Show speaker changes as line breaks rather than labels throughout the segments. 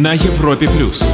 на Европе+.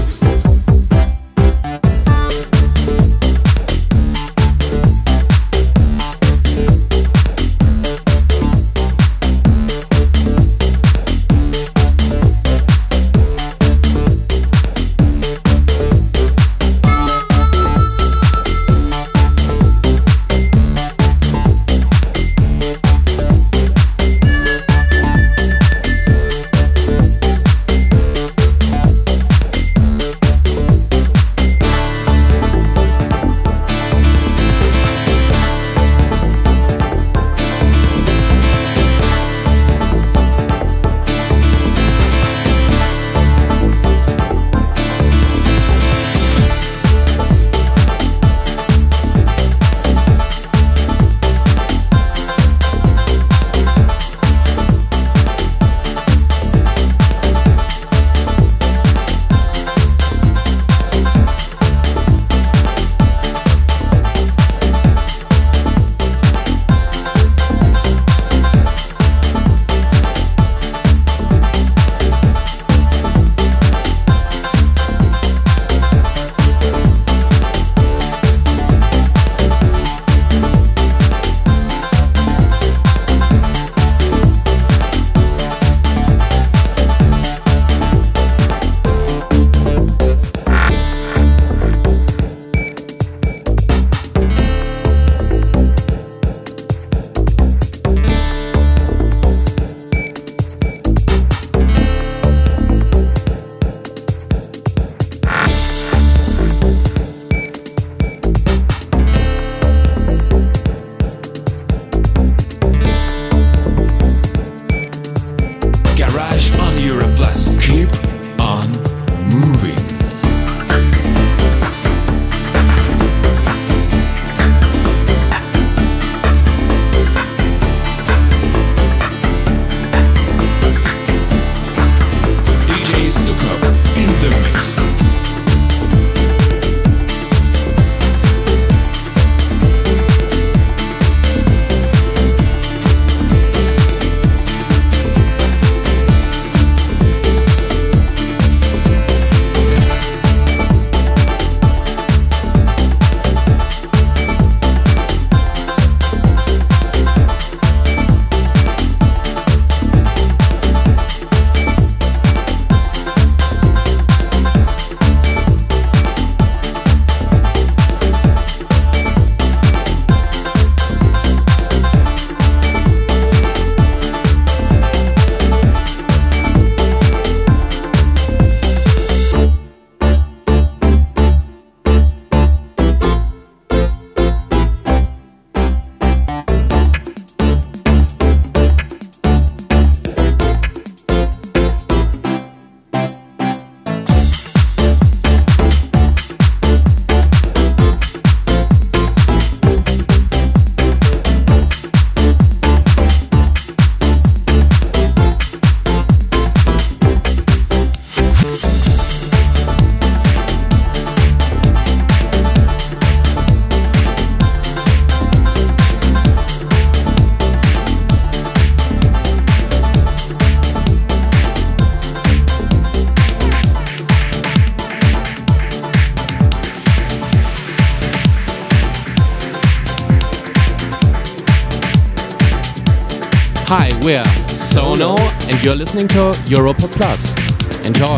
Hi, we're Sono, and you're listening to Europa Plus. Enjoy.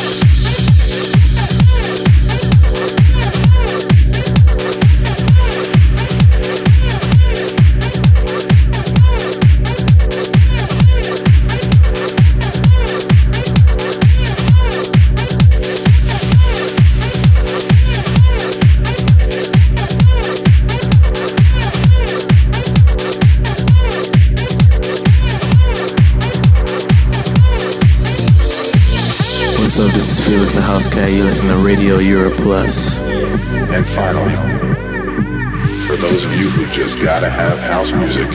What's up, this is Felix the House Cat. You listen to Radio Europe Plus.
And finally, for those of you who just gotta have house music.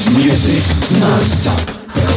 Music non-stop.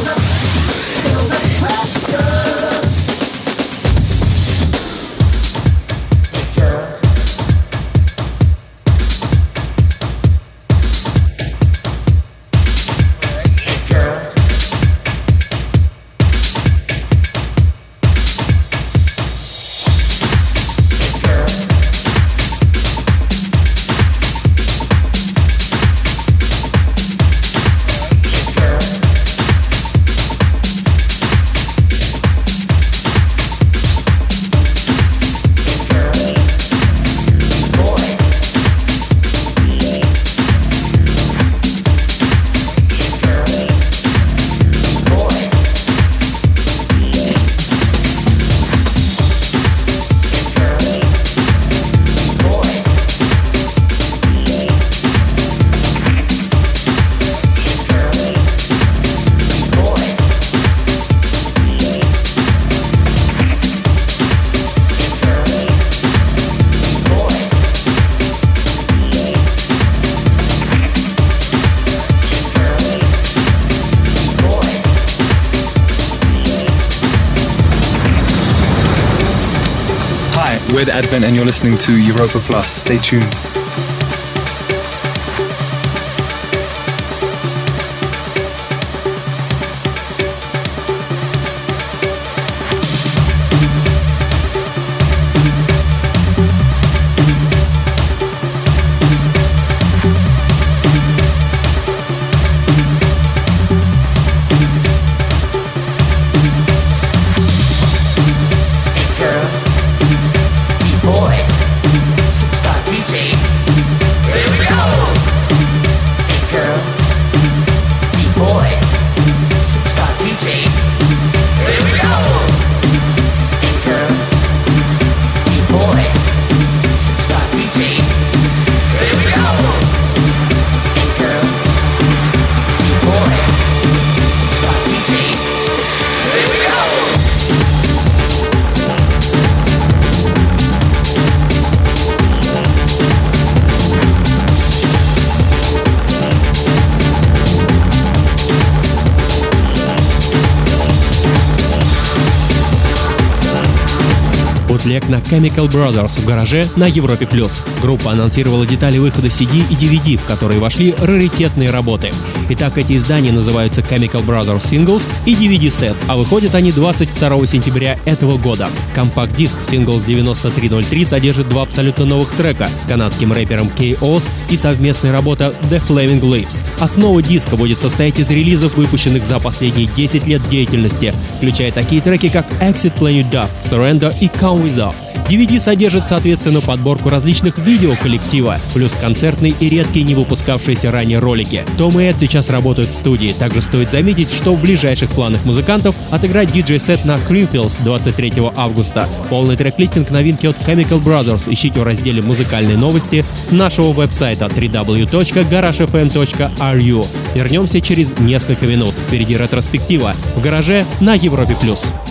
We're the Advent and you're listening to Europa Plus. Stay tuned.
Бутлег на Chemical Brothers в гараже на Европе+. Группа анонсировала детали выхода CD и DVD, в которые вошли раритетные работы. Итак, эти издания называются Chemical Brothers Singles и DVD-сет, а выходят они 22 сентября этого года. Компакт-диск Singles 9303 содержит два абсолютно новых трека с канадским рэпером K.O.S и совместная работа The Flaming Lips. Основа диска будет состоять из релизов, выпущенных за последние 10 лет деятельности, включая такие треки, как Exit Planet Dust, Surrender и Come With Us. DVD содержит, соответственно, подборку различных видео коллектива, плюс концертные и редкие не выпускавшиеся ранее ролики. Том и Эд сейчас работают в студии, также стоит заметить, что в ближайших планах музыкантов отыграть диджей-сет на Creamfields 23 августа. Полный трек-листинг новинки от Chemical Brothers ищите в разделе «Музыкальные новости» нашего веб-сайта www.garagefm.ru. Вернемся через несколько минут. Впереди ретроспектива в гараже на Европе+.